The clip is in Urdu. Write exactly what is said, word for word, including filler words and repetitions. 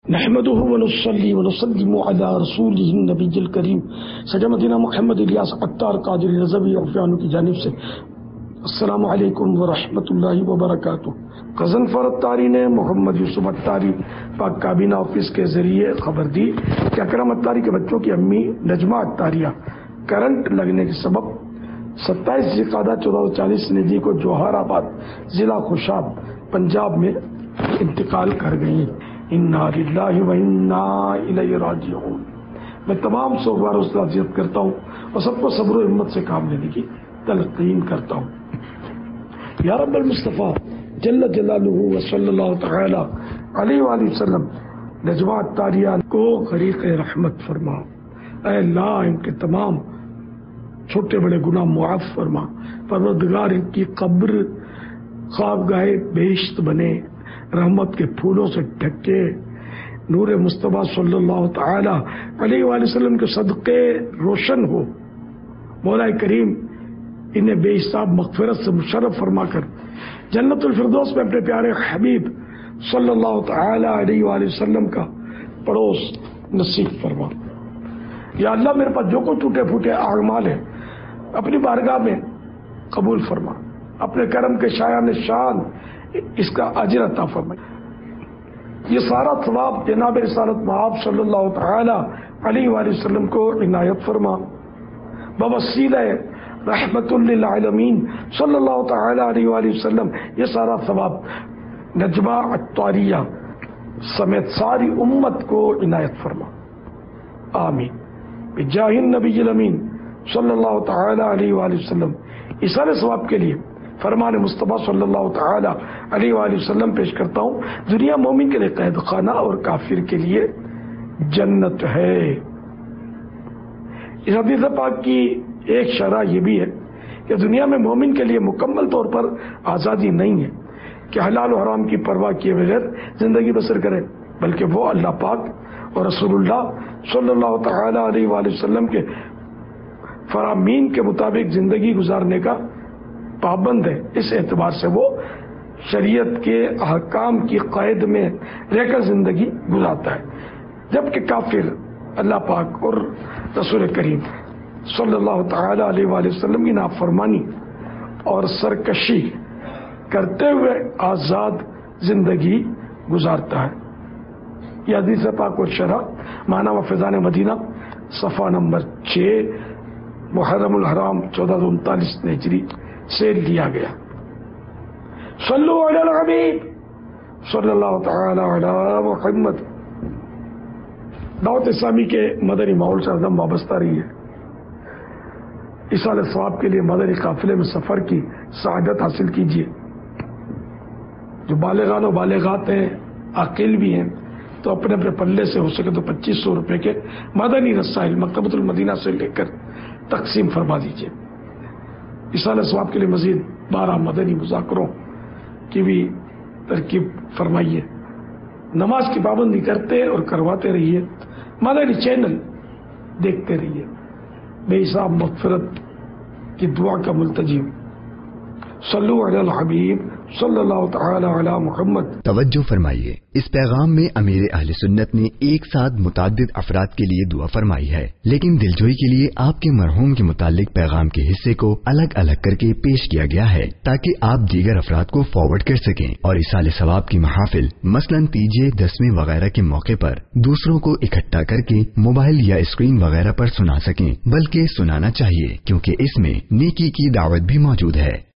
نحمده ونصلي ونسلم على رسوله النبی الکریم سجا مدینہ محمد الیاس عطار قادری رضوی عفیانو کی جانب سے السلام علیکم ورحمۃ اللہ وبرکاتہ۔ غضنفر اتاری نے محمد یوسف اتاری پاک کابینہ آفس کے ذریعے خبر دی کہ اکرم اتاری کے بچوں کی امی نجمہ اتاریہ کرنٹ لگنے کے سبب ستائیس ذی-القعدہ چودہ سو چالیس ندی کو جوہر آباد ضلع خوشاب پنجاب میں انتقال کر گئی۔ انا للہ و انا الیہ راجعون۔ میں تمام سوگواروں سے تعزیت کرتا ہوں اور سب کو صبر و ہمت سے کام لینے کی تلقین کرتا ہوں۔ یا رب المصطفیٰ جل جلالہ و صلی اللہ تعالی علیہ وآلہ وسلم نجمہ اتاریہ کو غریق رحمت فرما۔ اے اللہ ان کے تمام چھوٹے بڑے گناہ معاف فرما۔ پروردگار ان کی قبر خوابگاہ بہشت بنے، رحمت کے پھولوں سے ڈھکے، نور مصطفیٰ صلی اللہ تعالی علیہ وآلہ وسلم کے صدقے روشن ہو۔ مولا کریم انہیں بے حساب مغفرت سے مشرف فرما کر جنت الفردوس میں اپنے پیارے حبیب صلی اللہ تعالی علیہ وآلہ وسلم کا پڑوس نصیب فرما۔ یا اللہ میرے پاس جو کچھ ٹوٹے پھوٹے اعمال ہیں اپنی بارگاہ میں قبول فرما، اپنے کرم کے شایان شان اس کا اجر عطا فرمائے۔ یہ سارا ثواب جناب رسالت مآب صلی اللہ تعالی علیہ وآلہ وسلم کو عنایت فرما۔ بوسیلہ رحمت للعالمین صلی اللہ تعالی علیہ وآلہ وسلم یہ سارا ثواب نجمہ اتاریہ سمیت ساری امت کو عنایت فرما، آمین بجاہ النبی الامین صلی اللہ تعالی علیہ وآلہ وسلم۔ اس سارے ثواب کے لیے فرمان مصطفیٰ صلی اللہ تعالی علیہ وآلہ وسلم پیش کرتا ہوں، دنیا مومن کے لیے قید خانہ اور کافر کے لیے جنت ہے۔ اس حدیث پاک کی ایک شرح یہ بھی ہے کہ دنیا میں مومن کے لیے مکمل طور پر آزادی نہیں ہے کہ حلال و حرام کی پرواہ کیے بغیر زندگی بسر کرے، بلکہ وہ اللہ پاک اور رسول اللہ صلی اللہ تعالی علیہ وآلہ وسلم کے فرامین کے مطابق زندگی گزارنے کا پابند ہے۔ اس اعتبار سے وہ شریعت کے احکام کی قید میں رہ کر زندگی گزارتا ہے، جبکہ کافر اللہ پاک اور رسول کریم صلی اللہ تعالی علیہ وآلہ وسلم کی نافرمانی اور سرکشی کرتے ہوئے آزاد زندگی گزارتا ہے۔ یہ حدیث پاک و شرح معنی و فیضان مدینہ صفحہ نمبر چھ محرم الحرام چودہ سو انتالیس ہجری سے لیا گیا۔ صلو علی الحبیب صلی اللہ تعالی علی محمد۔ دعوت اسلامی کے مدنی ماحول سے عدم وابستہ رہی ہے، ایصال ثواب کے لیے مدنی قافلے میں سفر کی سعادت حاصل کیجیے۔ جو بالغان و بالغات ہیں، عاقل بھی ہیں، تو اپنے اپنے پلے سے ہو سکے تو پچیس سو روپے کے مدنی رسائل مکتبۃ المدینہ سے لے کر تقسیم فرما دیجیے۔ ایصال ثواب کے لیے مزید بارہ مدنی مذاکروں کی بھی ترکیب فرمائیے۔ نماز کی پابندی کرتے اور کرواتے رہیے، مدنی چینل دیکھتے رہیے۔ بے حساب مغفرت کی دعا کا ملتجم۔ صلو علی الحبیب صلی اللہ تعالی علی محمد۔ توجہ فرمائیے، اس پیغام میں امیر اہل سنت نے ایک ساتھ متعدد افراد کے لیے دعا فرمائی ہے، لیکن دلجوئی کے لیے آپ کے مرحوم کے متعلق پیغام کے حصے کو الگ الگ کر کے پیش کیا گیا ہے تاکہ آپ دیگر افراد کو فارورڈ کر سکیں اور ایصال ثواب کی محافل مثلاً تیجے دسویں وغیرہ کے موقع پر دوسروں کو اکٹھا کر کے موبائل یا اسکرین وغیرہ پر سنا سکیں، بلکہ سنانا چاہیے کیونکہ اس میں نیکی کی دعوت بھی موجود ہے۔